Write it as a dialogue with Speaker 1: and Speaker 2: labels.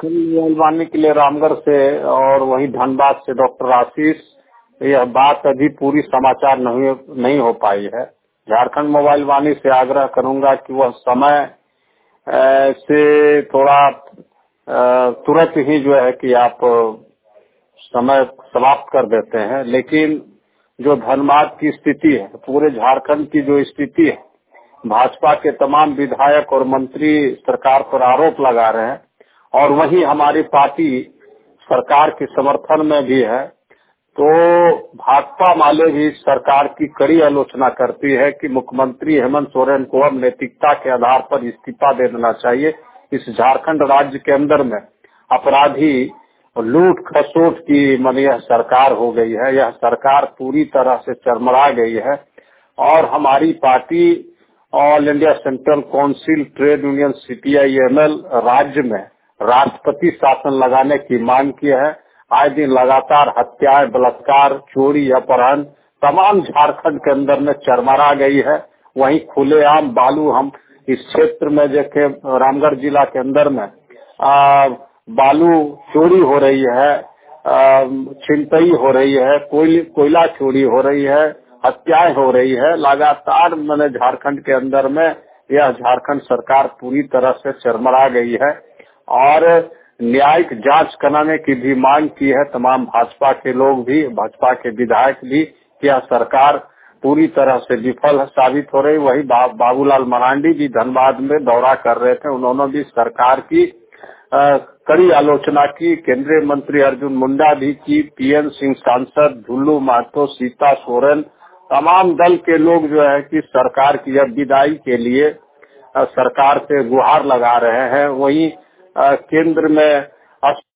Speaker 1: Jharkhand mobile वाणी के लिए रामगढ़ से और वहीं धनबाद से डॉक्टर आशीष, यह बात अभी पूरी समाचार नहीं हो पाई है। झारखंड मोबाइल वाणी से आग्रह करूंगा कि वह समय से थोड़ा तुरंत ही जो है कि आप समय समाप्त कर देते हैं, लेकिन जो धनबाद की स्थिति है, पूरे झारखंड की जो स्थिति है, भाजपा के तमाम विधायक और मंत्री सरकार पर आरोप लगा रहे हैं और वहीं हमारी पार्टी सरकार के समर्थन में भी है। तो भाजपा वाले भी सरकार की कड़ी आलोचना करती है कि मुख्यमंत्री हेमंत सोरेन को अब नैतिकता के आधार पर इस्तीफा दे देना चाहिए। इस झारखंड राज्य के अंदर में अपराधी लूट खसोट की यह सरकार हो गई है। यह सरकार पूरी तरह से चरमरा गई है और हमारी party all India central council trade union CPI-ML राज्य में राष्ट्रपति शासन लगाने की मांग की है। आए दिन लगातार हत्याएं, बलात्कार, चोरी, अपहरण तमाम झारखंड के अंदर में चरमरा गई है। वहीं खुलेआम बालू हम इस क्षेत्र में देखे, रामगढ़ जिला के अंदर में बालू चोरी हो रही है, छिनतई हो रही है, कोयला चोरी हो रही है, हत्याएं हो रही है। लगातार मैंने झारखंड के अंदर में यह झारखंड सरकार पूरी तरह से चरमरा गई है और न्यायिक जांच कराने की भी मांग की है तमाम भाजपा के लोग भी, भाजपा के विधायक भी, कि यह सरकार पूरी तरह से विफल साबित हो रही। वही बाबूलाल मरांडी जी धनबाद में दौरा कर रहे थे, उन्होंने भी सरकार की कड़ी आलोचना की। केंद्रीय मंत्री अर्जुन मुंडा भी की, PN सिंह सांसद, झुल्लू महतो, सीता सोरेन, तमाम दल के लोग जो है कि सरकार की अब विदाई के लिए सरकार से गुहार लगा रहे हैं। वहीं केंद्र में